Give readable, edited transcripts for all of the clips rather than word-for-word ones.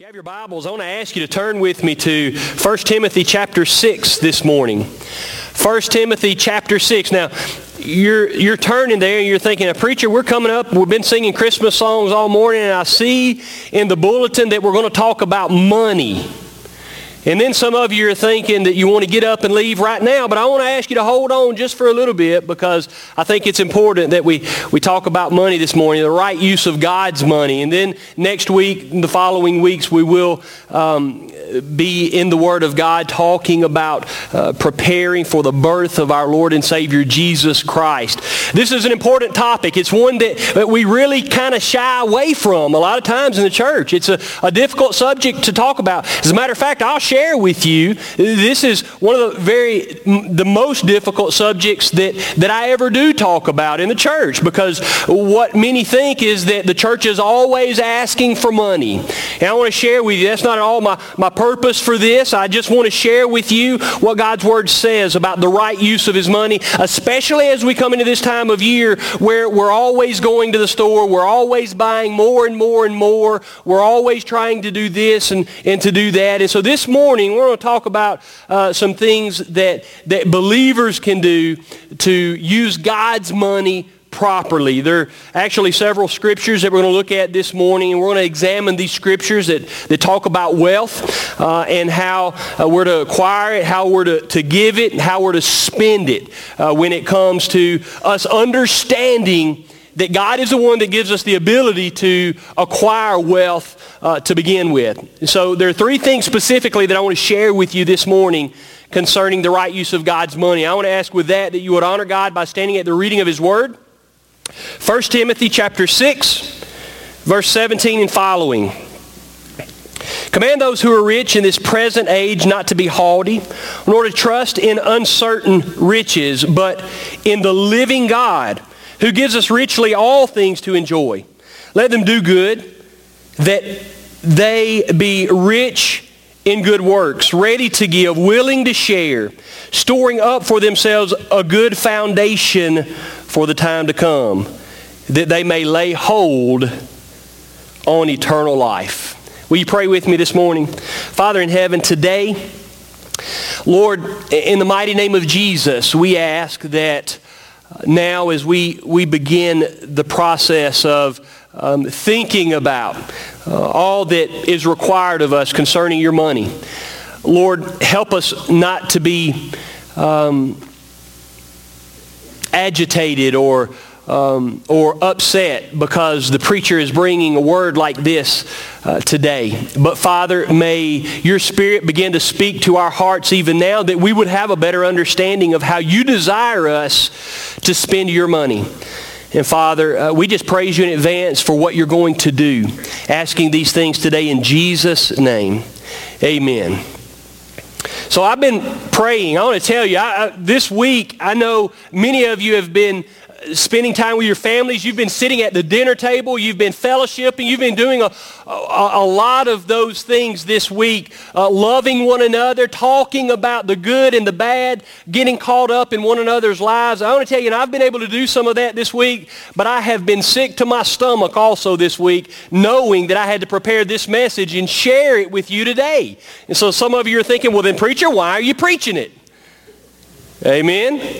you have your Bibles, I want to ask you to turn with me to 1 Timothy chapter 6 this morning. 1 Timothy chapter 6. Now, you're turning there and you're thinking, preacher, we're coming up, we've been singing Christmas songs all morning, and I see in the bulletin that we're going to talk about money. And then some of you are thinking that you want to get up and leave right now, but I want to ask you to hold on just for a little bit, because I think it's important that we talk about money this morning, the right use of God's money. And then next week, the following weeks, we will be in the Word of God talking about preparing for the birth of our Lord and Savior Jesus Christ. This is an important topic. It's one that we really kind of shy away from a lot of times in the church. It's a difficult subject to talk about. As a matter of fact, I'll share with you, this is one of the most difficult subjects that I ever do talk about in the church, because what many think is that the church is always asking for money. And I want to share with you, that's not at all my purpose for this. I just want to share with you what God's Word says about the right use of His money, especially as we come into this time of year where we're always going to the store, we're always buying more and more and more, we're always trying to do this and to do that. And so this morning we're going to talk about some things that believers can do to use God's money properly. There are actually several scriptures that we're going to look at this morning, and we're going to examine these scriptures that talk about wealth and how we're to acquire it, how we're to give it, and how we're to spend it when it comes to us understanding that God is the one that gives us the ability to acquire wealth to begin with. So there are three things specifically that I want to share with you this morning concerning the right use of God's money. I want to ask with that you would honor God by standing at the reading of His Word. 1 Timothy chapter 6, verse 17 and following. Command those who are rich in this present age not to be haughty, nor to trust in uncertain riches, but in the living God, who gives us richly all things to enjoy. Let them do good, that they be rich in good works, ready to give, willing to share, storing up for themselves a good foundation for the time to come, that they may lay hold on eternal life. Will you pray with me this morning? Father in heaven, today, Lord, in the mighty name of Jesus, we ask that now as we begin the process of thinking about all that is required of us concerning your money, Lord, help us not to be agitated or upset because the preacher is bringing a word like this today. But Father, may your Spirit begin to speak to our hearts even now, that we would have a better understanding of how you desire us to spend your money. And Father, we just praise you in advance for what you're going to do. Asking these things today in Jesus' name. Amen. So I've been praying. I want to tell you, this week, I know many of you have been spending time with your families. You've been sitting at the dinner table. You've been fellowshipping. You've been doing a lot of those things this week, loving one another, talking about the good and the bad, getting caught up in one another's lives. I want to tell you, I've been able to do some of that this week, but I have been sick to my stomach also this week, knowing that I had to prepare this message and share it with you today. And so some of you are thinking, well then, preacher, why are you preaching it? Amen?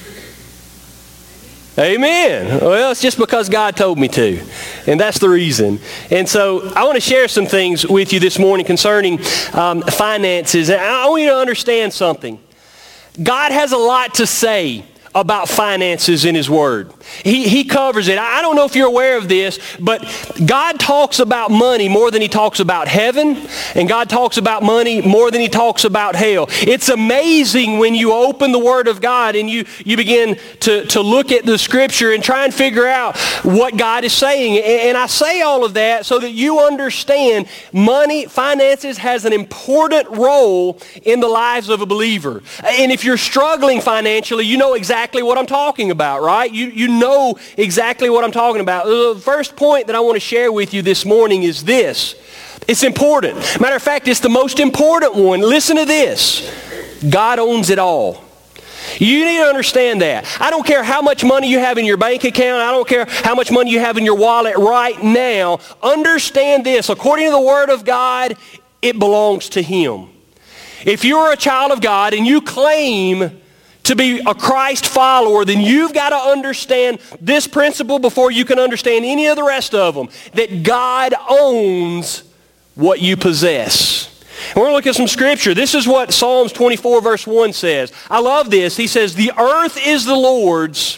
Amen. Well, it's just because God told me to. And that's the reason. And so I want to share some things with you this morning concerning finances. And I want you to understand something. God has a lot to say about finances in His Word. He covers it. I don't know if you're aware of this, but God talks about money more than He talks about heaven, and God talks about money more than He talks about hell. It's amazing when you open the Word of God and you begin to look at the Scripture and try and figure out what God is saying. And I say all of that so that you understand money, finances has an important role in the lives of a believer. And if you're struggling financially, you know exactly what I'm talking about, right? You know exactly what I'm talking about. The first point that I want to share with you this morning is this. It's important. Matter of fact, it's the most important one. Listen to this. God owns it all. You need to understand that. I don't care how much money you have in your bank account. I don't care how much money you have in your wallet right now. Understand this. According to the Word of God, it belongs to Him. If you're a child of God and you claim to be a Christ follower, then you've got to understand this principle before you can understand any of the rest of them, that God owns what you possess. And we're going to look at some scripture. This is what Psalms 24 verse 1 says. I love this. He says, the earth is the Lord's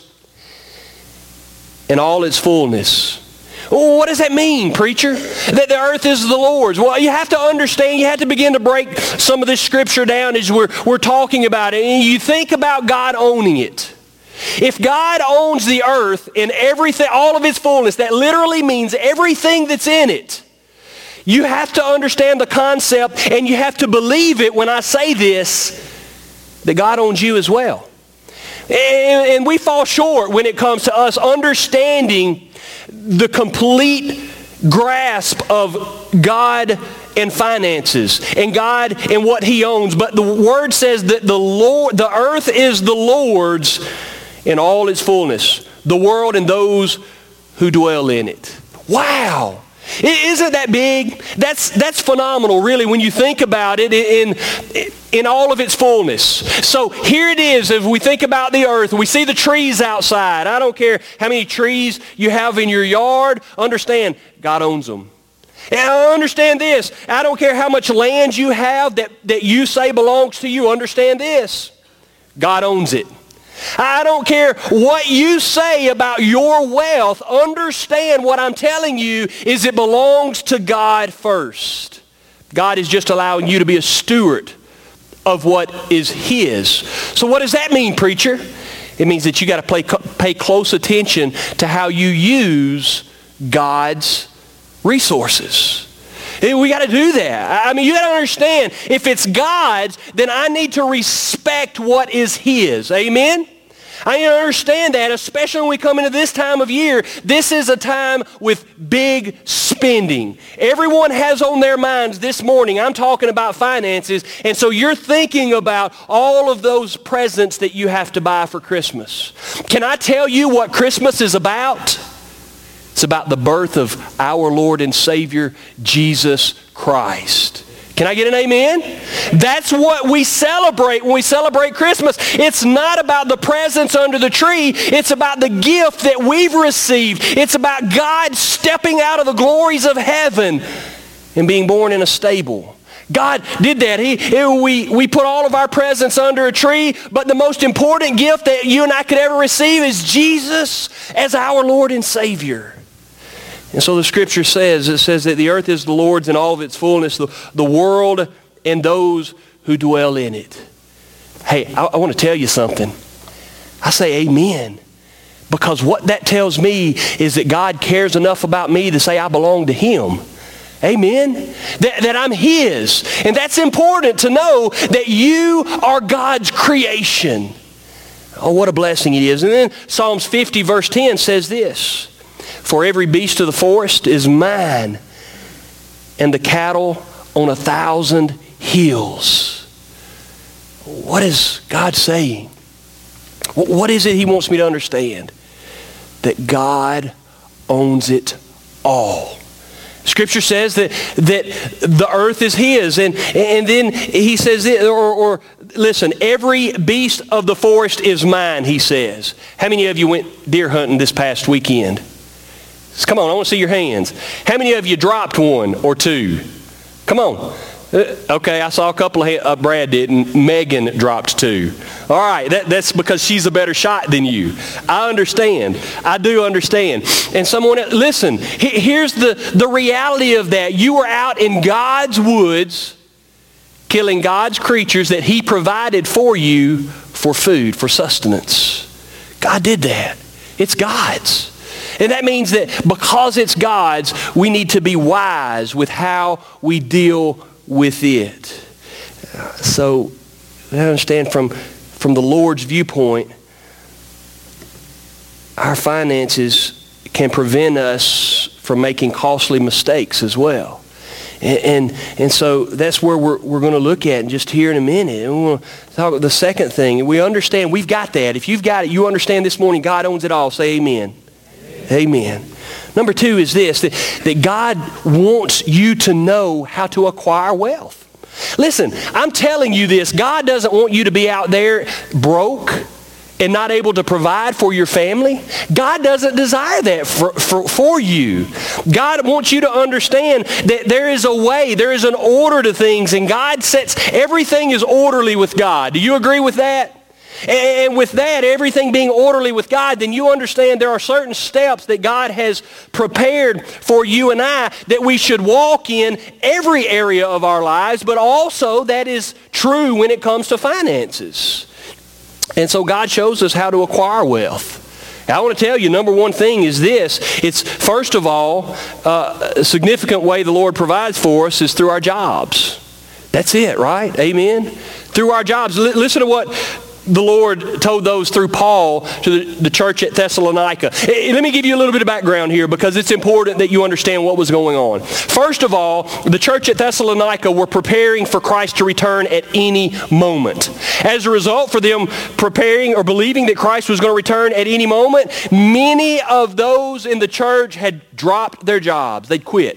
and all its fullness. Well, what does that mean, preacher? That the earth is the Lord's? Well, you have to understand, you have to begin to break some of this scripture down as we're talking about it. And you think about God owning it. If God owns the earth and everything, all of its fullness, that literally means everything that's in it. You have to understand the concept, and you have to believe it when I say this, that God owns you as well. And we fall short when it comes to us understanding the complete grasp of God and finances and God and what He owns. But the Word says that the earth is the Lord's in all its fullness, the world and those who dwell in it. Wow! Isn't that big? That's phenomenal, really, when you think about it in all of its fullness. So here it is, as we think about the earth, we see the trees outside. I don't care how many trees you have in your yard. Understand, God owns them. And I understand this. I don't care how much land you have that you say belongs to you. Understand this. God owns it. I don't care what you say about your wealth. Understand what I'm telling you is it belongs to God first. God is just allowing you to be a steward of what is His. So what does that mean, preacher? It means that you got to pay close attention to how you use God's resources. We got to do that. I mean, you got to understand, if it's God's, then I need to respect what is His. Amen? I need to understand that, especially when we come into this time of year. This is a time with big spending. Everyone has on their minds this morning, I'm talking about finances, and so you're thinking about all of those presents that you have to buy for Christmas. Can I tell you what Christmas is about? It's about the birth of our Lord and Savior, Jesus Christ. Can I get an amen? That's what we celebrate when we celebrate Christmas. It's not about the presents under the tree. It's about the gift that we've received. It's about God stepping out of the glories of heaven and being born in a stable. God did that. We put all of our presents under a tree, but the most important gift that you and I could ever receive is Jesus as our Lord and Savior. And so the scripture says, it says that the earth is the Lord's and all of its fullness, the world and those who dwell in it. Hey, I want to tell you something. I say amen. Because what that tells me is that God cares enough about me to say I belong to Him. Amen? That I'm His. And that's important to know that you are God's creation. Oh, what a blessing it is. And then Psalms 50 verse 10 says this. For every beast of the forest is mine, and the cattle on 1,000 hills. What is God saying? What is it He wants me to understand? That God owns it all. Scripture says that the earth is His, and then He says, listen, every beast of the forest is mine, He says. How many of you went deer hunting this past weekend? Come on, I want to see your hands. How many of you dropped one or two? Come on. Okay, I saw a couple of Brad didn't. Megan dropped two. All right, that's because she's a better shot than you. I understand. I do understand. And someone else, listen, here's the reality of that. You were out in God's woods killing God's creatures that He provided for you for food, for sustenance. God did that. It's God's. And that means that because it's God's, we need to be wise with how we deal with it. So I understand from the Lord's viewpoint, our finances can prevent us from making costly mistakes as well. And so that's where we're going to look at just here in a minute. And we'll talk about the second thing. We understand, we've got that. If you've got it, you understand this morning God owns it all. Say amen. Amen. Number two is this, that God wants you to know how to acquire wealth. Listen, I'm telling you this, God doesn't want you to be out there broke and not able to provide for your family. God doesn't desire that for you. God wants you to understand that there is a way, there is an order to things, and God sets, everything is orderly with God. Do you agree with that? And with that, everything being orderly with God, then you understand there are certain steps that God has prepared for you and I that we should walk in every area of our lives, but also that is true when it comes to finances. And so God shows us how to acquire wealth. I want to tell you, number one thing is this. It's, first of all, a significant way the Lord provides for us is through our jobs. That's it, right? Amen? Through our jobs. Listen to what the Lord told those through Paul to the church at Thessalonica. Let me give you a little bit of background here because it's important that you understand what was going on. First of all, the church at Thessalonica were preparing for Christ to return at any moment. As a result, for them preparing or believing that Christ was going to return at any moment, many of those in the church had dropped their jobs. They'd quit.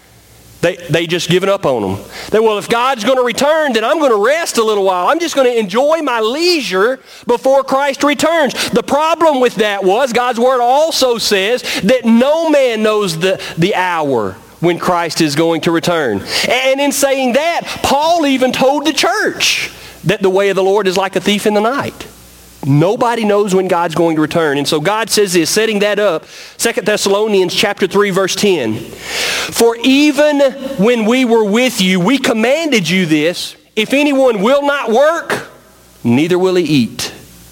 They just given up on them. Well, if God's going to return, then I'm going to rest a little while. I'm just going to enjoy my leisure before Christ returns. The problem with that was God's Word also says that no man knows the hour when Christ is going to return. And in saying that, Paul even told the church that the way of the Lord is like a thief in the night. Nobody knows when God's going to return. And so God says this, setting that up, 2 Thessalonians chapter 3, verse 10. For even when we were with you, we commanded you this, if anyone will not work, neither will he eat.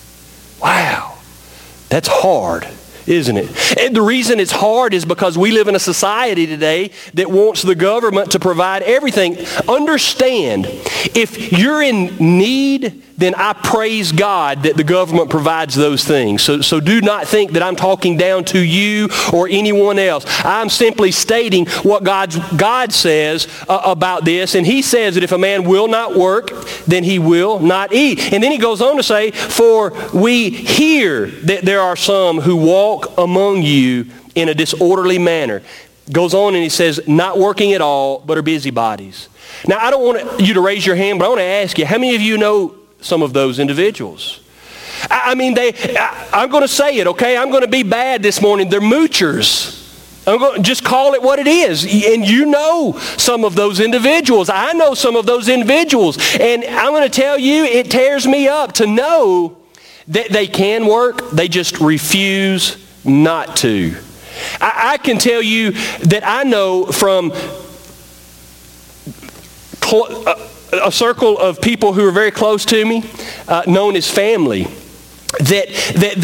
Wow, that's hard, isn't it? And the reason it's hard is because we live in a society today that wants the government to provide everything. Understand, if you're in need, then I praise God that the government provides those things. So do not think that I'm talking down to you or anyone else. I'm simply stating what God says about this. And he says that if a man will not work, then he will not eat. And then he goes on to say, for we hear that there are some who walk among you in a disorderly manner. Goes on and he says, not working at all, but are busybodies. Now, I don't want you to raise your hand, but I want to ask you, how many of you know some of those individuals? I'm going to say it, okay? I'm going to be bad this morning. They're moochers. I'm going to just call it what it is. And you know some of those individuals. I know some of those individuals. And I'm going to tell you, it tears me up to know that they can work. They just refuse not to. I can tell you that I know from a circle of people who are very close to me, known as family, that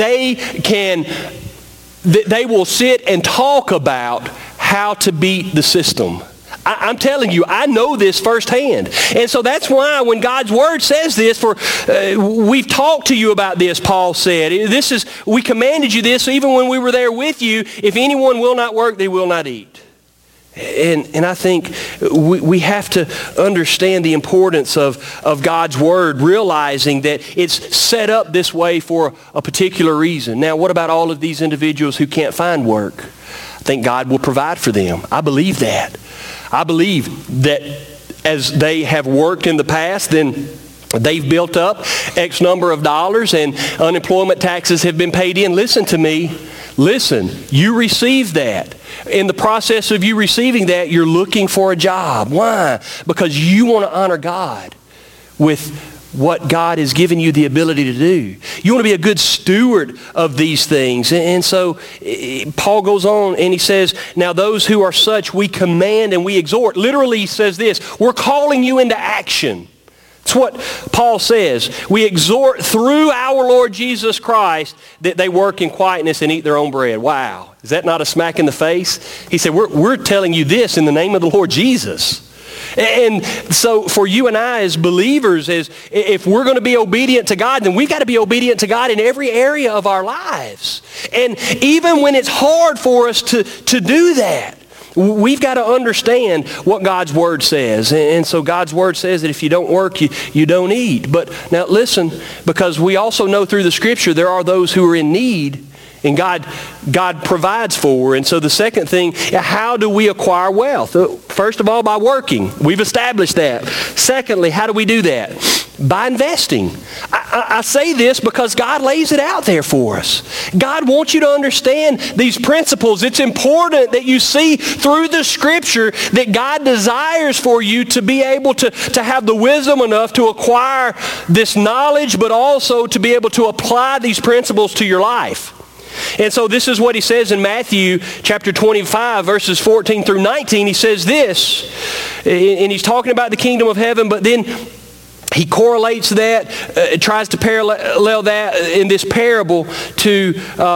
they will sit and talk about how to beat the system. I'm telling you, I know this firsthand. And so that's why when God's Word says this, we've talked to you about this, Paul said. We commanded you this even when we were there with you. If anyone will not work, they will not eat. And I think we have to understand the importance of God's Word, realizing that it's set up this way for a particular reason. Now, what about all of these individuals who can't find work? I think God will provide for them. I believe that. I believe that as they have worked in the past, then they've built up X number of dollars and unemployment taxes have been paid in. Listen to me. Listen, you receive that. In the process of you receiving that, you're looking for a job. Why? Because you want to honor God with what God has given you the ability to do. You want to be a good steward of these things. And so Paul goes on and he says, now those who are such we command and we exhort. Literally he says this, we're calling you into action. That's what Paul says. We exhort through our Lord Jesus Christ that they work in quietness and eat their own bread. Wow. Is that not a smack in the face? He said, we're telling you this in the name of the Lord Jesus. And so for you and I as believers, if we're going to be obedient to God, then we've got to be obedient to God in every area of our lives. And even when it's hard for us to do that, We've got to understand what God's Word says. And so God's Word says that if you don't work, you don't eat. But now listen, because we also know through the Scripture there are those who are in need, and God provides for. And so the second thing, how do we acquire wealth? First of all, by working. We've established that. Secondly, how do we do that? By investing. I say this because God lays it out there for us. God wants you to understand these principles. It's important that you see through the Scripture that God desires for you to be able to have the wisdom enough to acquire this knowledge, but also to be able to apply these principles to your life. And so this is what he says in Matthew chapter 25, verses 14 through 19. He says this, and he's talking about the kingdom of heaven, but then he correlates that, tries to parallel that in this parable to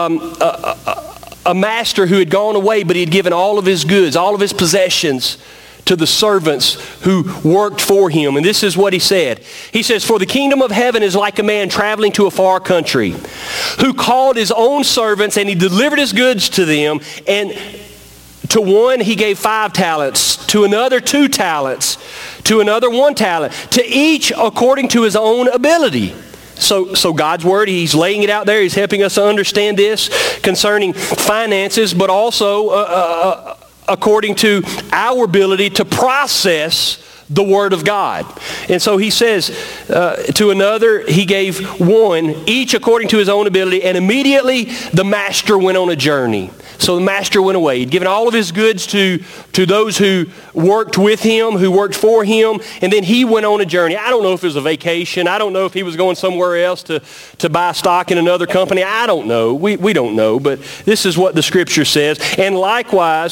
a master who had gone away, but he had given all of his goods, all of his possessions to the servants who worked for him. And this is what he said. He says, "For the kingdom of heaven is like a man traveling to a far country, who called his own servants, and he delivered his goods to them. And to one he gave 5 talents, to another 2 talents, to another 1 talent, to each according to his own ability." So God's Word, he's laying it out there. He's helping us to understand this concerning finances, but also according to our ability to process the Word of God. And so he says, to another he gave 1, each according to his own ability, and immediately the master went on a journey. So the master went away. He'd given all of his goods to those who worked with him, who worked for him, and then he went on a journey. I don't know if it was a vacation. I don't know if he was going somewhere else to buy stock in another company. I don't know. We don't know, but this is what the Scripture says. And likewise,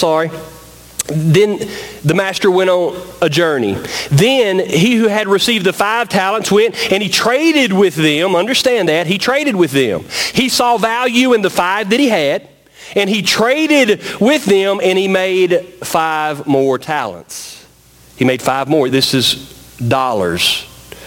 then the master went on a journey. Then he who had received the 5 talents went and he traded with them. Understand that. He traded with them. He saw value in the 5 that he had, and he traded with them, and he made 5 more talents. He made 5 more. This is dollars,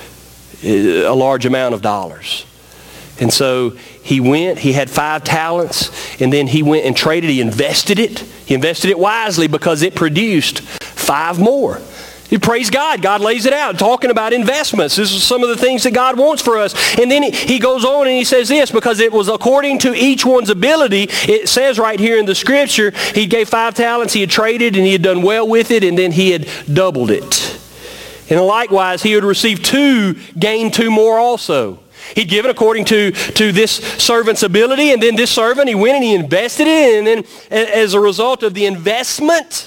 a large amount of dollars. And so he went, he had 5 talents, and then he went and traded. He invested it. He invested it wisely because it produced 5 more. You praise God. God lays it out, talking about investments. This is some of the things that God wants for us. And then he goes on and he says this, because it was according to each one's ability. It says right here in the Scripture, he gave 5 talents, he had traded, and he had done well with it, and then he had doubled it. And likewise, he had received 2, gained 2 more also. He'd given according to this servant's ability, and then this servant, he went and he invested it, and then as a result of the investment,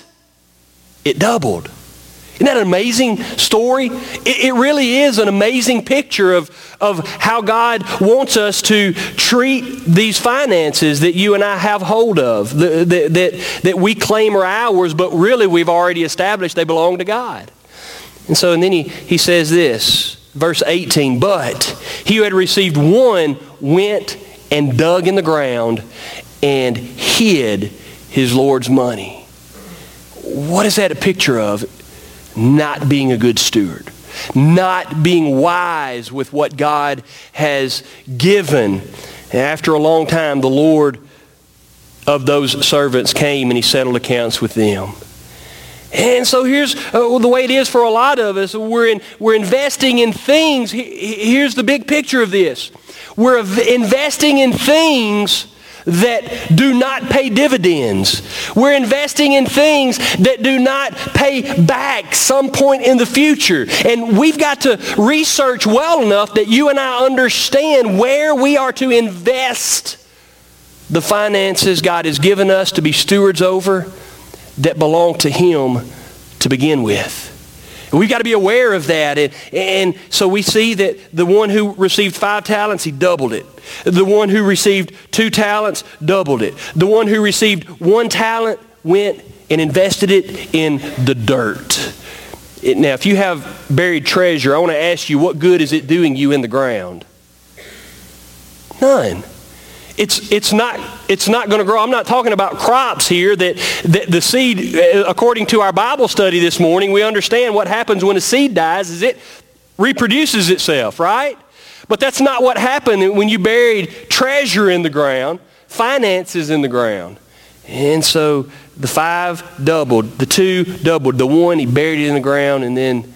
it doubled. Isn't that an amazing story? It really is an amazing picture of how God wants us to treat these finances that you and I have hold of, that we claim are ours, but really we've already established they belong to God. And so, and then he says this, verse 18, "But he who had received 1 went and dug in the ground and hid his Lord's money." What is that a picture of? Not being a good steward. Not being wise with what God has given. And after a long time, the Lord of those servants came and he settled accounts with them. And so here's the way it is for a lot of us. We're investing in things. Here's the big picture of this. We're investing in things that do not pay dividends. We're investing in things that do not pay back some point in the future. And we've got to research well enough that you and I understand where we are to invest the finances God has given us to be stewards over that belong to Him to begin with. We've got to be aware of that. And so we see that the one who received 5 talents, he doubled it. The one who received 2 talents, doubled it. The one who received 1 talent went and invested it in the dirt. Now, if you have buried treasure, I want to ask you, what good is it doing you in the ground? None. It's not going to grow. I'm not talking about crops here that the seed, according to our Bible study this morning, we understand what happens when a seed dies is it reproduces itself, right? But that's not what happened when you buried treasure in the ground, finances in the ground. And so the 5 doubled, the 2 doubled, the 1 he buried it in the ground, and then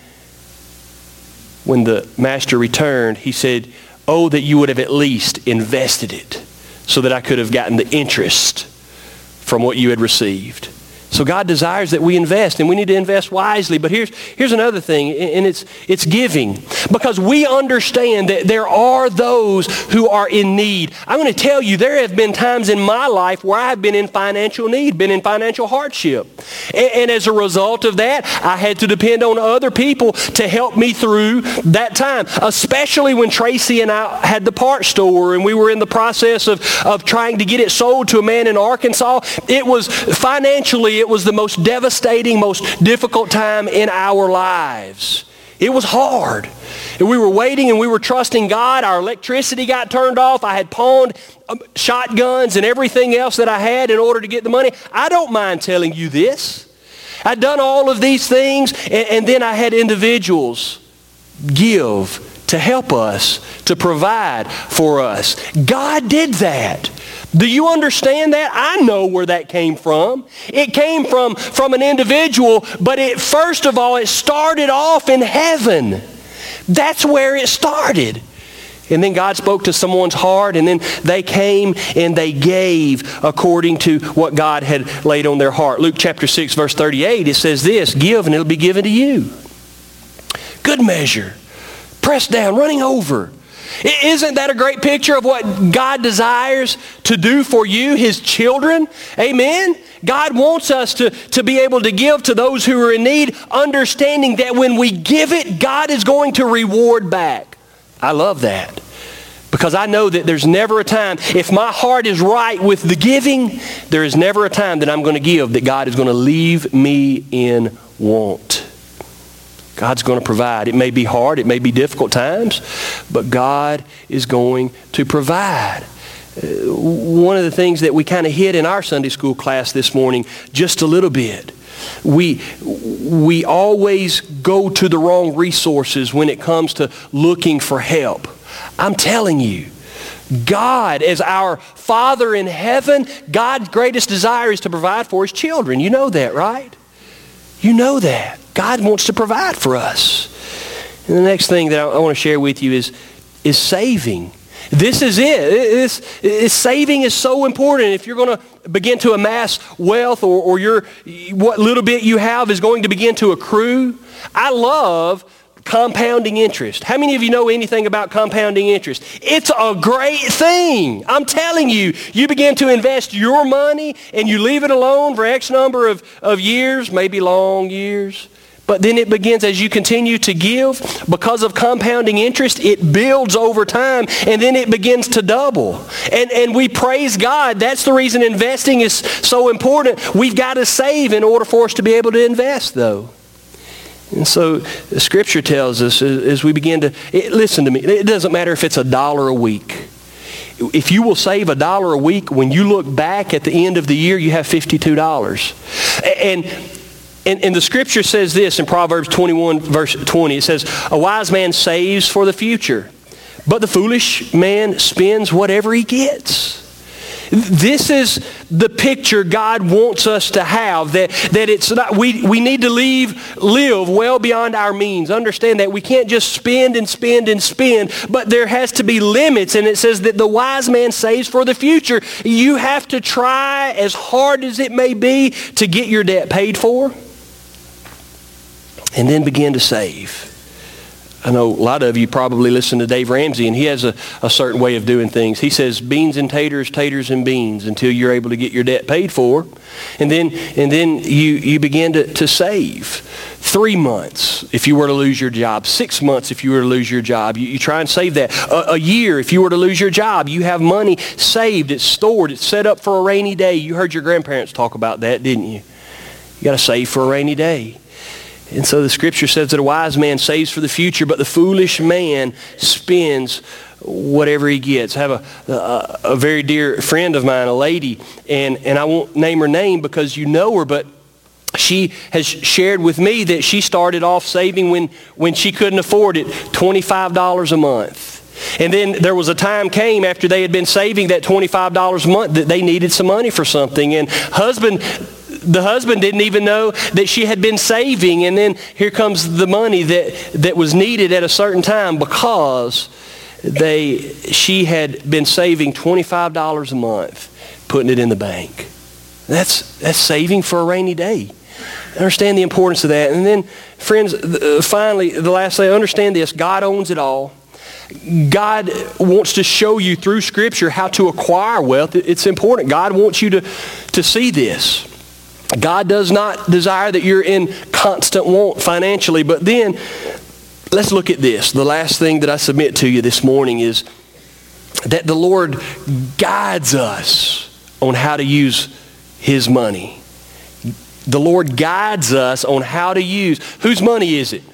when the master returned, he said, "Oh, that you would have at least invested it so that I could have gotten the interest from what you had received." So God desires that we invest, and we need to invest wisely. But here's another thing, and it's giving. Because we understand that there are those who are in need. I'm going to tell you, there have been times in my life where I've been in financial need, been in financial hardship. And as a result of that, I had to depend on other people to help me through that time. Especially when Tracy and I had the parts store, and we were in the process of trying to get it sold to a man in Arkansas. It was financially, it was the most devastating, most difficult time in our lives. It was hard. And we were waiting and we were trusting God. Our electricity got turned off. I had pawned shotguns and everything else that I had in order to get the money. I don't mind telling you this. I'd done all of these things, and then I had individuals give to help us, to provide for us. God did that. Do you understand that? I know where that came from. It came from an individual, but first of all, it started off in heaven. That's where it started. And then God spoke to someone's heart, and then they came and they gave according to what God had laid on their heart. Luke chapter 6, verse 38, it says this, "Give and it'll be given to you. Good measure, pressed down, running over." Isn't that a great picture of what God desires to do for you, His children? Amen? God wants us to be able to give to those who are in need, understanding that when we give it, God is going to reward back. I love that. Because I know that there's never a time, if my heart is right with the giving, there is never a time that I'm going to give that God is going to leave me in want. God's going to provide. It may be hard, it may be difficult times, but God is going to provide. One of the things that we kind of hit in our Sunday school class this morning, just a little bit, we always go to the wrong resources when it comes to looking for help. I'm telling you, God, as our Father in heaven, God's greatest desire is to provide for His children. You know that, right? You know that. God wants to provide for us. And the next thing that I want to share with you is saving. This is it. Saving is so important. If you're going to begin to amass wealth, or what little bit you have is going to begin to accrue. I love compounding interest. How many of you know anything about compounding interest? It's a great thing. I'm telling you, you begin to invest your money and you leave it alone for X number of years, maybe long years. But then it begins, as you continue to give, because of compounding interest, it builds over time, and then it begins to double. And we praise God. That's the reason investing is so important. We've got to save in order for us to be able to invest, though. And so the Scripture tells us as we begin to, listen to me, it doesn't matter if it's $1 a week. If you will save $1 a week, when you look back at the end of the year, you have $52. And the Scripture says this in Proverbs 21, verse 20. It says, "A wise man saves for the future, but the foolish man spends whatever he gets." This is the picture God wants us to have, that it's not, we need to live well beyond our means. Understand that we can't just spend and spend and spend, but there has to be limits. And it says that the wise man saves for the future. You have to try, as hard as it may be, to get your debt paid for, and then begin to save. I know a lot of you probably listen to Dave Ramsey, and he has a certain way of doing things. He says beans and taters, taters and beans, until you're able to get your debt paid for. And then you begin to save. 3 months if you were to lose your job. 6 months if you were to lose your job. You try and save that. A year if you were to lose your job. You have money saved. It's stored. It's set up for a rainy day. You heard your grandparents talk about that, didn't you? You got to save for a rainy day. And so the Scripture says that a wise man saves for the future, but the foolish man spends whatever he gets. I have a very dear friend of mine, a lady, and I won't name her name because you know her, but she has shared with me that she started off saving when she couldn't afford it, $25 a month. And then there was a time came after they had been saving that $25 a month that they needed some money for something. And husband The husband didn't even know that she had been saving, and then here comes the money that was needed at a certain time because she had been saving $25 a month, putting it in the bank. That's saving for a rainy day. Understand the importance of that. And then, friends, finally, the last thing, understand this. God owns it all. God wants to show you through Scripture how to acquire wealth. It's important. God wants you to see this. God does not desire that you're in constant want financially. But then, let's look at this. The last thing that I submit to you this morning is that the Lord guides us on how to use His money. The Lord guides us on how to use. Whose money is it?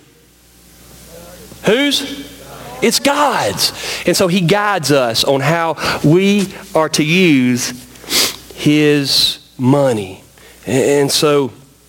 Whose? It's God's. And so He guides us on how we are to use His money. And so,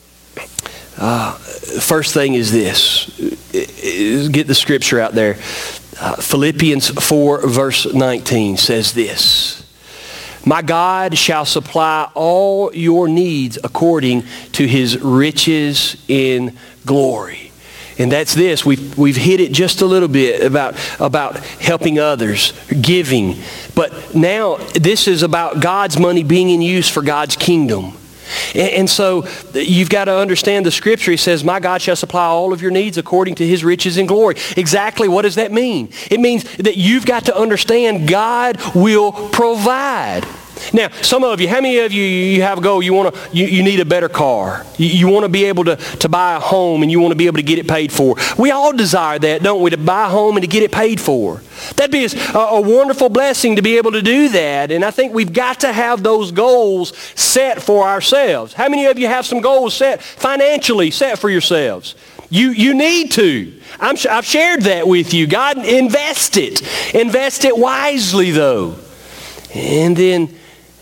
first thing is this. Get the scripture out there. Philippians 4 verse 19 says this. My God shall supply all your needs according to His riches in glory. And that's this. We've hit it just a little bit about helping others, giving. But now this is about God's money being in use for God's kingdom. And so you've got to understand the scripture. He says, my God shall supply all of your needs according to His riches in glory. Exactly what does that mean? It means that you've got to understand God will provide. Now, some of you, how many of you have a goal? You need a better car. You want to be able to buy a home, and you want to be able to get it paid for. We all desire that, don't we? To buy a home and to get it paid for. That'd be a wonderful blessing to be able to do that. And I think we've got to have those goals set for ourselves. How many of you have some goals set financially set for yourselves? You need to. I've shared that with you. God, invest it. Invest it wisely, though. And then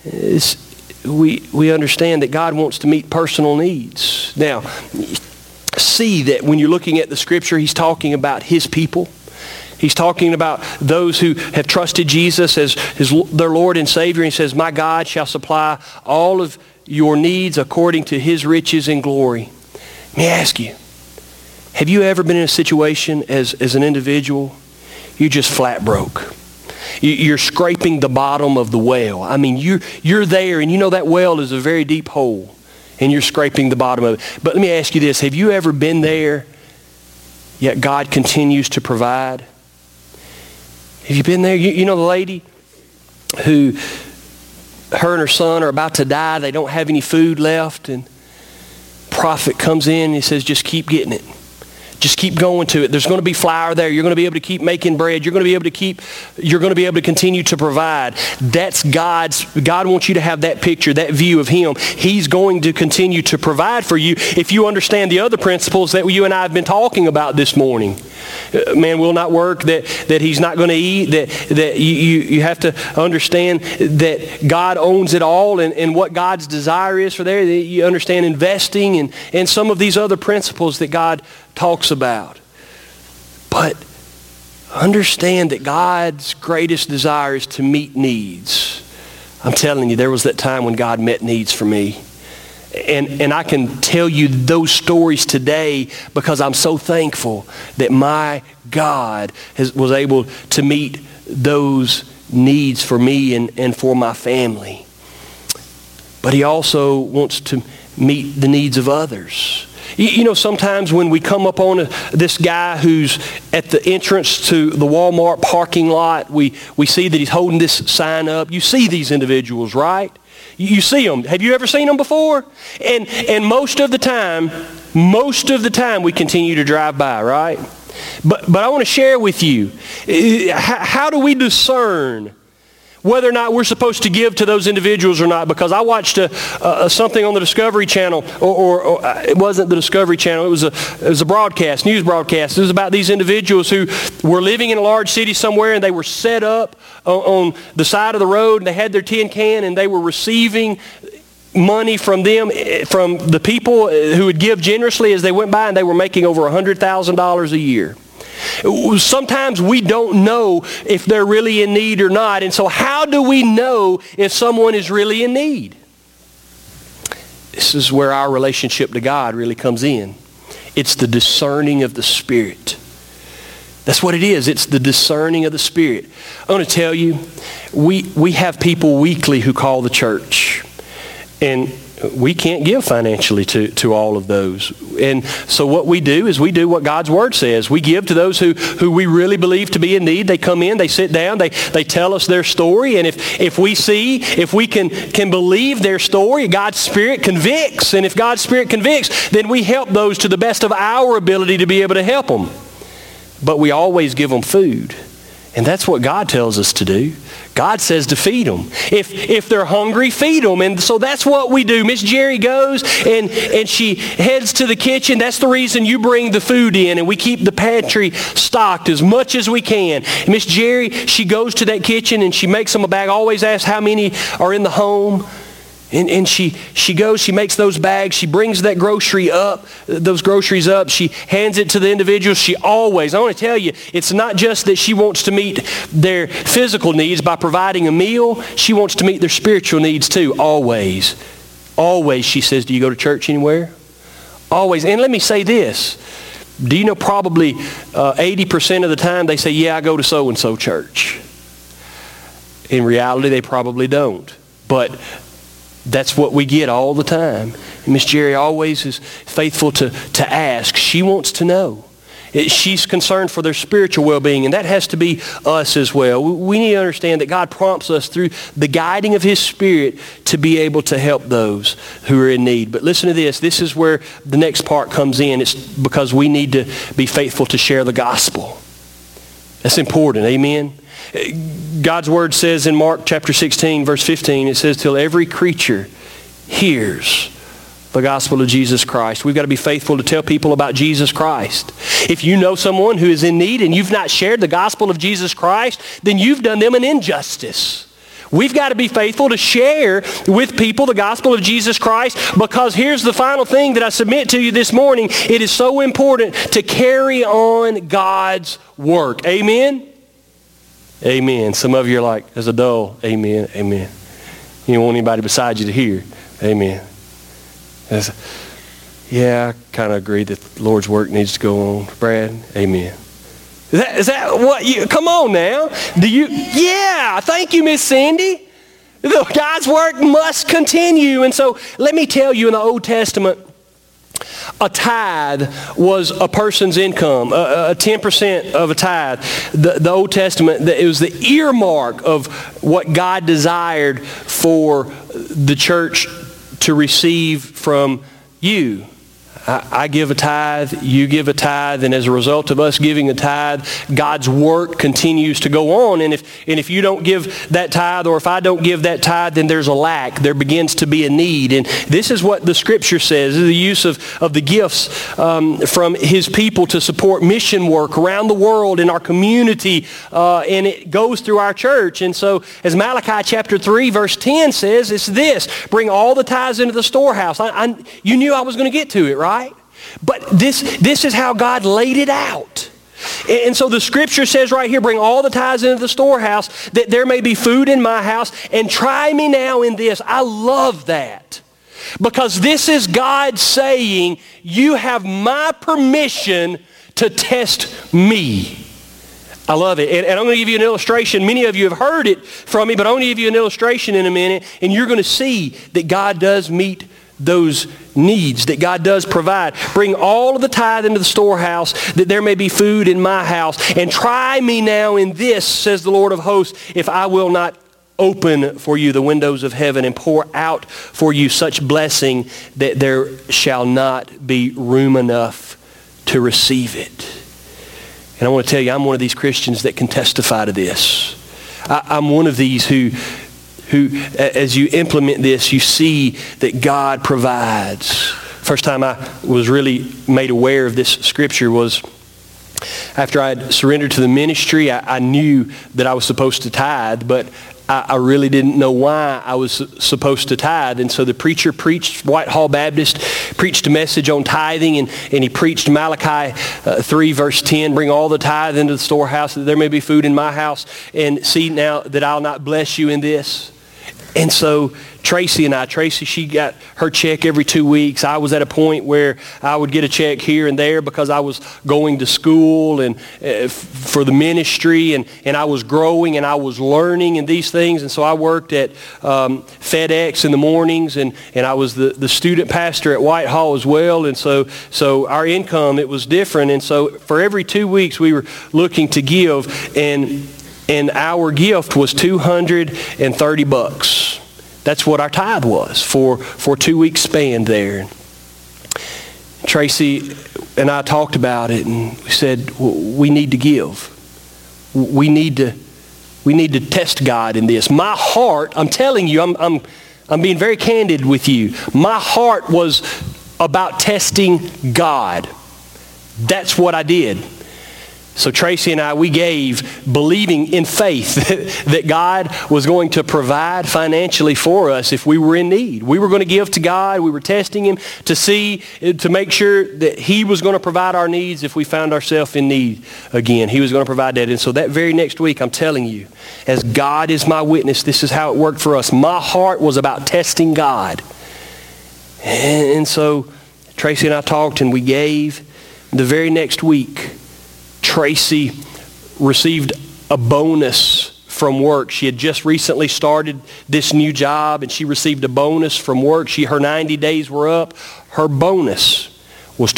we understand that God wants to meet personal needs. Now, see that when you're looking at the scripture, He's talking about His people. He's talking about those who have trusted Jesus as their Lord and Savior. And He says, my God shall supply all of your needs according to His riches and glory. Let me ask you, have you ever been in a situation as an individual, you're just flat broke? You're scraping the bottom of the well. I mean, you're there, and you know that well is a very deep hole, and you're scraping the bottom of it. But let me ask you this. Have you ever been there, yet God continues to provide? Have you been there? You know the lady who, her and her son are about to die. They don't have any food left, and prophet comes in and he says, just keep getting it. Just keep going to it. There's going to be flour there. You're going to be able to keep making bread. You're going to be able to continue to provide. That's God wants you to have that picture, that view of Him. He's going to continue to provide for you if you understand the other principles that you and I have been talking about this morning. Man will not work, that he's not going to eat, that you have to understand that God owns it all, and what God's desire is for there. You understand investing and some of these other principles that God talks about. But understand that God's greatest desire is to meet needs. I'm telling you, there was that time when God met needs for me. And I can tell you those stories today because I'm so thankful that my God was able to meet those needs for me and for my family. But He also wants to meet the needs of others. You know, sometimes when we come up on this guy who's at the entrance to the Walmart parking lot, we see that he's holding this sign up. You see these individuals, right? You see them. Have you ever seen them before? And most of the time we continue to drive by, right? But I want to share with you, how do we discern whether or not we're supposed to give to those individuals or not? Because I watched something on the Discovery Channel, or it wasn't the Discovery Channel, it was a broadcast, news broadcast. It was about these individuals who were living in a large city somewhere, and they were set up on the side of the road, and they had their tin can, and they were receiving money from the people who would give generously as they went by, and they were making over $100,000 a year. Sometimes we don't know if they're really in need or not. And so how do we know if someone is really in need? This is where our relationship to God really comes in. It's the discerning of the Spirit. That's what it is. It's the discerning of the Spirit. I want to tell you, we have people weekly who call the church. And we can't give financially to all of those. And so what we do is we do what God's Word says. We give to those who we really believe to be in need. They come in, they sit down, they tell us their story. And if we can believe their story, God's Spirit convicts. And if God's Spirit convicts, then we help those to the best of our ability to be able to help them. But we always give them food. And that's what God tells us to do. God says to feed them. If they're hungry, feed them. And so that's what we do. Miss Jerry goes and she heads to the kitchen. That's the reason you bring the food in. And we keep the pantry stocked as much as we can. Miss Jerry, she goes to that kitchen and she makes them a bag. Always asks how many are in the home. And she goes, she makes those bags, she brings those groceries up, she hands it to the individuals. She always, I want to tell you, it's not just that she wants to meet their physical needs by providing a meal, she wants to meet their spiritual needs too, always. Always, she says, do you go to church anywhere? Always. And let me say this, do you know probably 80% of the time they say, yeah, I go to so-and-so church. In reality, they probably don't. But that's what we get all the time. Miss Jerry always is faithful to ask. She wants to know. She's concerned for their spiritual well-being, and that has to be us as well. We need to understand that God prompts us through the guiding of His Spirit to be able to help those who are in need. But listen to this. This is where the next part comes in. It's because we need to be faithful to share the gospel. That's important. Amen. God's Word says in Mark chapter 16, verse 15, it says, till every creature hears the gospel of Jesus Christ. We've got to be faithful to tell people about Jesus Christ. If you know someone who is in need and you've not shared the gospel of Jesus Christ, then you've done them an injustice. We've got to be faithful to share with people the gospel of Jesus Christ, because here's the final thing that I submit to you this morning. It is so important to carry on God's work. Amen? Amen. Some of you are like, as a dull, amen, amen. You don't want anybody beside you to hear. Amen. Yeah, I kind of agree that the Lord's work needs to go on. Brad, amen. Is that what you, come on now. Do you, yeah, thank you, Miss Cindy. God's work must continue. And so let me tell you, in the Old Testament, a tithe was a person's income, 10% of a tithe. The Old Testament, it was the earmark of what God desired for the church to receive from you. I give a tithe, you give a tithe, and as a result of us giving a tithe, God's work continues to go on. And if you don't give that tithe, or if I don't give that tithe, then there's a lack. There begins to be a need. And this is what the Scripture says, the use of the gifts from His people to support mission work around the world in our community, and it goes through our church. And so, as Malachi chapter 3, verse 10 says, it's this: bring all the tithes into the storehouse. You knew I was going to get to it, right? But this is how God laid it out. And so the Scripture says right here, bring all the tithes into the storehouse, that there may be food in my house, and try me now in this. I love that. Because this is God saying, you have my permission to test me. I love it. And I'm going to give you an illustration. Many of you have heard it from me, but I'm going to give you an illustration in a minute, and you're going to see that God does meet those needs, that God does provide. Bring all of the tithe into the storehouse, that there may be food in my house. And try me now in this, says the Lord of hosts, if I will not open for you the windows of heaven and pour out for you such blessing that there shall not be room enough to receive it. And I want to tell you, I'm one of these Christians that can testify to this. I'm one of these who, as you implement this, you see that God provides. First time I was really made aware of this Scripture was after I had surrendered to the ministry. I knew that I was supposed to tithe, but I really didn't know why I was supposed to tithe. And so the preacher preached, Whitehall Baptist, preached a message on tithing, and he preached Malachi 3 verse 10, bring all the tithe into the storehouse that there may be food in my house, and see now that I'll not bless you in this. And so Tracy, she got her check every 2 weeks. I was at a point where I would get a check here and there because I was going to school and for the ministry, and I was growing and I was learning and these things. And so I worked at FedEx in the mornings, and I was the student pastor at Whitehall as well. And so our income, it was different. And so for every 2 weeks we were looking to give, and our gift was $230. That's what our tithe was for 2 weeks span there. Tracy and I talked about it, and we said, we need to give. We need to test God in this. My heart, I'm telling you, I'm being very candid with you. My heart was about testing God. That's what I did. So Tracy and I, we gave, believing in faith that God was going to provide financially for us if we were in need. We were going to give to God. We were testing Him to make sure that He was going to provide our needs if we found ourselves in need again. He was going to provide that. And so that very next week, I'm telling you, as God is my witness, this is how it worked for us. My heart was about testing God. And so Tracy and I talked, and we gave. The very next week, Tracy received a bonus from work. She had just recently started this new job, and she received a bonus from work. Her 90 days were up. Her bonus was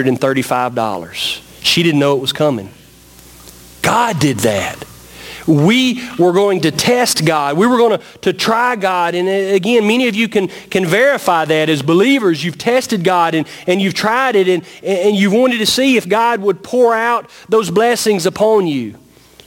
$235. She didn't know it was coming. God did that. We were going to test God. We were going to try God. And again, many of you can verify that as believers. You've tested God and you've tried it, and you've wanted to see if God would pour out those blessings upon you.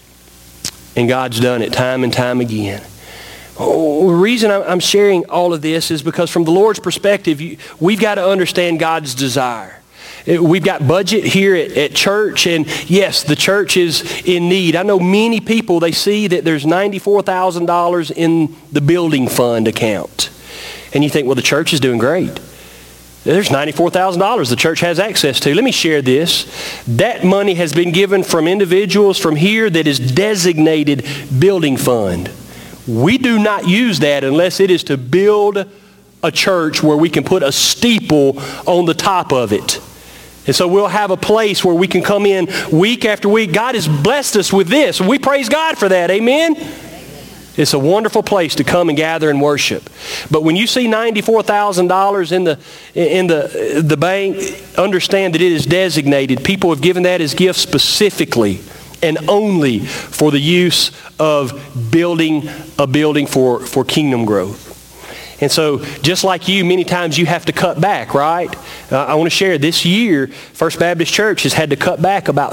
And God's done it time and time again. The reason I'm sharing all of this is because from the Lord's perspective, we've got to understand God's desire. We've got budget here at church, and yes, the church is in need. I know many people, they see that there's $94,000 in the building fund account. And you think, well, the church is doing great. There's $94,000 the church has access to. Let me share this. That money has been given from individuals from here that is designated building fund. We do not use that unless it is to build a church where we can put a steeple on the top of it. And so we'll have a place where we can come in week after week. God has blessed us with this. We praise God for that. Amen? It's a wonderful place to come and gather and worship. But when you see $94,000 in the bank, understand that it is designated. People have given that as gifts specifically and only for the use of building a building for kingdom growth. And so just like you, many times you have to cut back, right? I want to share this year, First Baptist Church has had to cut back about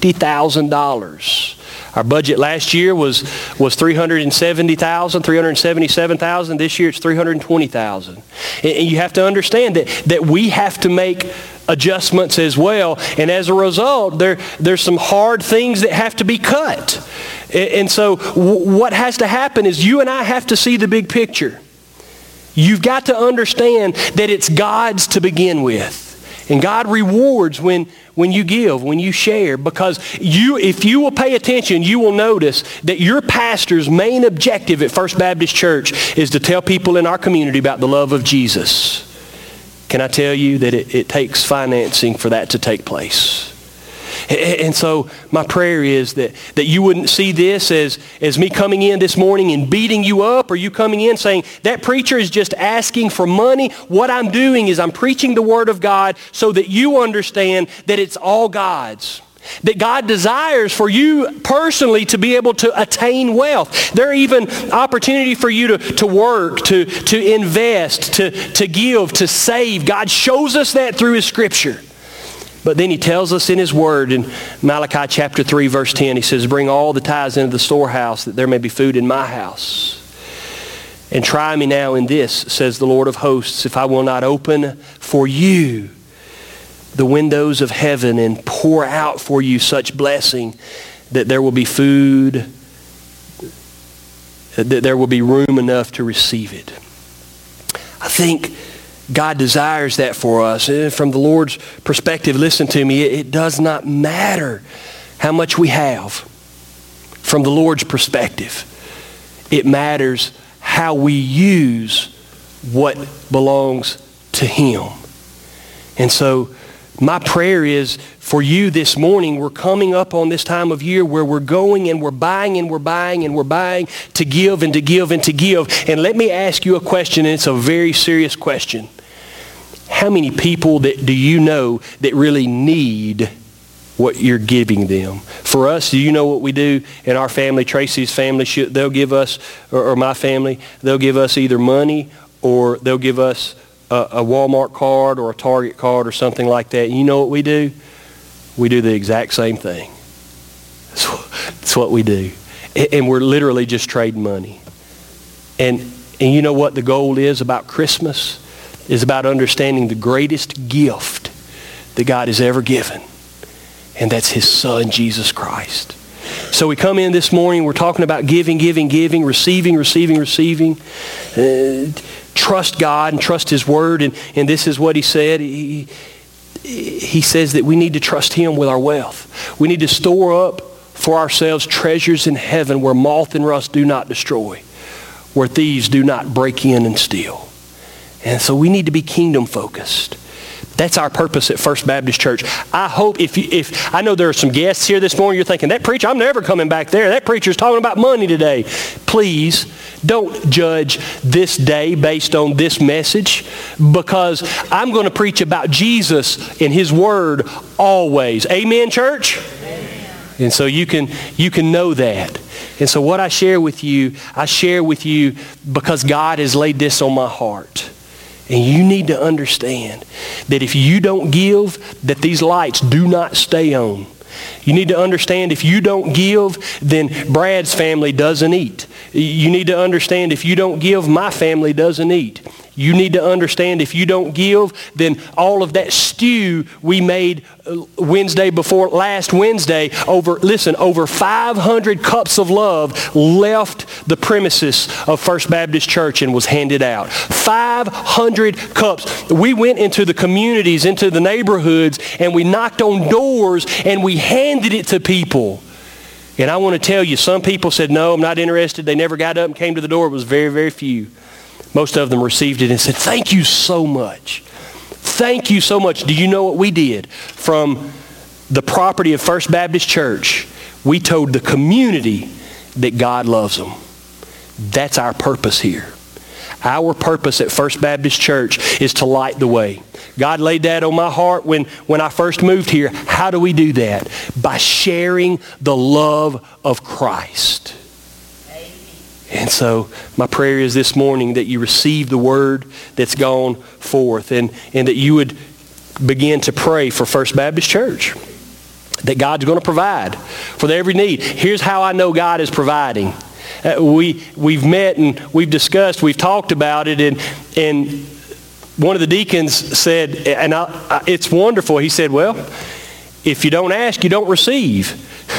$50,000. Our budget last year was $370,000, $377,000. This year it's $320,000. And you have to understand that we have to make adjustments as well. And as a result, there's some hard things that have to be cut. And so what has to happen is you and I have to see the big picture. You've got to understand that it's God's to begin with. And God rewards when you give, when you share, because if you will pay attention, you will notice that your pastor's main objective at First Baptist Church is to tell people in our community about the love of Jesus. Can I tell you that it takes financing for that to take place? And so my prayer is that you wouldn't see this as me coming in this morning and beating you up, or you coming in saying, that preacher is just asking for money. What I'm doing is I'm preaching the Word of God so that you understand that it's all God's. That God desires for you personally to be able to attain wealth. There are even opportunity for you to work, to invest, to give, to save. God shows us that through His Scripture. But then He tells us in His Word in Malachi chapter 3, verse 10, He says, bring all the tithes into the storehouse that there may be food in my house. And try me now in this, says the Lord of hosts, if I will not open for you the windows of heaven and pour out for you such blessing that there will be food, that there will be room enough to receive it. I think God desires that for us. From the Lord's perspective, listen to me, it does not matter how much we have. From the Lord's perspective, it matters how we use what belongs to Him. And so my prayer is for you this morning, we're coming up on this time of year where we're going and we're buying and we're buying and we're buying to give and to give and to give. And let me ask you a question, and it's a very serious question. How many people do you know that really need what you're giving them? For us, do you know what we do in our family? Tracy's family, they'll give us, or my family, they'll give us either money or they'll give us a Walmart card or a Target card or something like that. And you know what we do? We do the exact same thing. That's what we do. And we're literally just trading money. And you know what the goal is about Christmas? Is about understanding the greatest gift that God has ever given. And that's His Son, Jesus Christ. So we come in this morning, we're talking about giving, receiving. Trust God and trust His Word. And this is what He said. He says that we need to trust Him with our wealth. We need to store up for ourselves treasures in heaven where moth and rust do not destroy, where thieves do not break in and steal. And so we need to be kingdom focused. That's our purpose at First Baptist Church. I hope if I know there are some guests here this morning, you're thinking, that preacher, I'm never coming back there. That preacher's talking about money today. Please don't judge this day based on this message, because I'm going to preach about Jesus and His Word always. Amen, church? Amen. And so you can know that. And so what I share with you because God has laid this on my heart. And you need to understand that if you don't give, that these lights do not stay on. You need to understand if you don't give, then Brad's family doesn't eat. You need to understand if you don't give, my family doesn't eat. You need to understand if you don't give, then all of that stew we made Wednesday before last Wednesday, over 500 cups of love left the premises of First Baptist Church and was handed out. 500 cups. We went into the communities, into the neighborhoods, and we knocked on doors and we handed it to people. And I want to tell you, some people said, no, I'm not interested. They never got up and came to the door. It was very, very few. Most of them received it and said, thank you so much. Thank you so much. Do you know what we did? From the property of First Baptist Church, we told the community that God loves them. That's our purpose here. Our purpose at First Baptist Church is to light the way. God laid that on my heart when I first moved here. How do we do that? By sharing the love of Christ. And so my prayer is this morning that you receive the word that's gone forth and that you would begin to pray for First Baptist Church, that God's going to provide for every need. Here's how I know God is providing. We've met and we've discussed, we've talked about it, and one of the deacons said, and it's wonderful, he said, well, if you don't ask, you don't receive.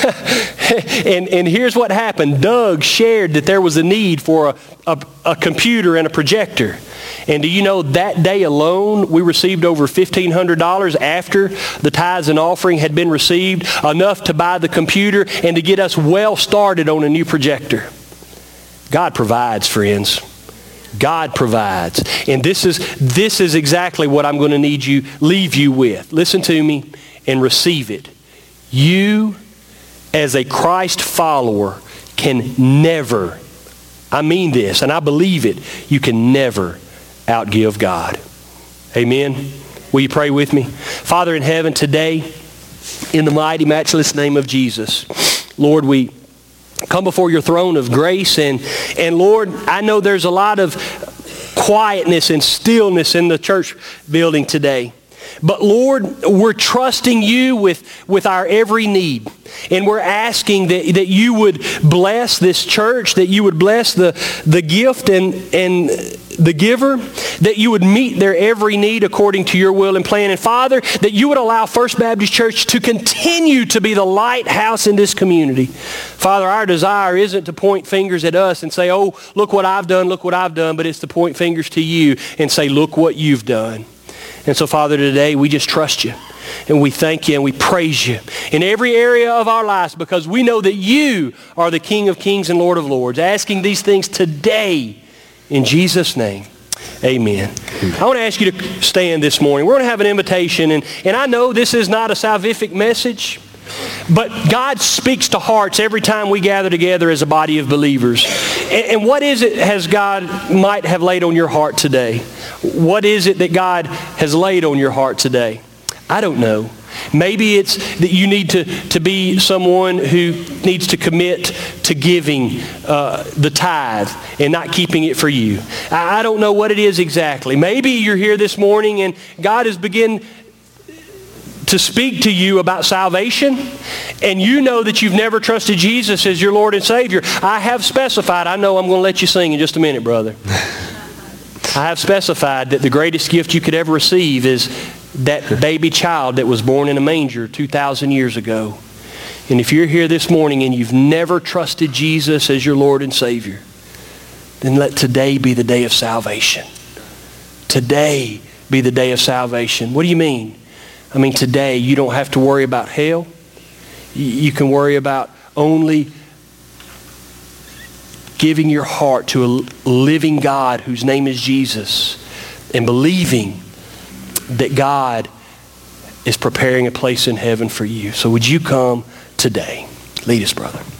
and here's what happened. Doug shared that there was a need for a computer and a projector. And do you know that day alone, we received over $1,500 after the tithes and offering had been received, enough to buy the computer and to get us well started on a new projector. God provides, friends. God provides. And this is exactly what I'm going to leave you with. Listen to me and receive it. You, as a Christ follower, can never, I mean this, and I believe it, you can never outgive God. Amen? Will you pray with me? Father in heaven, today, in the mighty, matchless name of Jesus, Lord, we come before your throne of grace, and Lord, I know there's a lot of quietness and stillness in the church building today. But Lord, we're trusting you with our every need. And we're asking that you would bless this church, that you would bless the gift and the giver, that you would meet their every need according to your will and plan. And Father, that you would allow First Baptist Church to continue to be the lighthouse in this community. Father, our desire isn't to point fingers at us and say, oh, look what I've done, but it's to point fingers to you and say, look what you've done. And so, Father, today we just trust you and we thank you and we praise you in every area of our lives, because we know that you are the King of Kings and Lord of Lords. Asking these things today In Jesus' name, amen. I want to ask you to stand this morning. We're going to have an invitation, and I know this is not a salvific message, but God speaks to hearts every time we gather together as a body of believers. And what is it has God might have laid on your heart today? What is it that God has laid on your heart today? I don't know. Maybe it's that you need to be someone who needs to commit to giving the tithe and not keeping it for you. I don't know what it is exactly. Maybe you're here this morning and God has begun to speak to you about salvation, and you know that you've never trusted Jesus as your Lord and Savior. I have specified, I know I'm going to let you sing in just a minute, brother. I have specified that the greatest gift you could ever receive is that baby child that was born in a manger 2,000 years ago. And if you're here this morning and you've never trusted Jesus as your Lord and Savior, then let today be the day of salvation. Today be the day of salvation. What do you mean? I mean, today you don't have to worry about hell. You can worry about only giving your heart to a living God whose name is Jesus, and believing that God is preparing a place in heaven for you. So would you come today? Lead us, brother.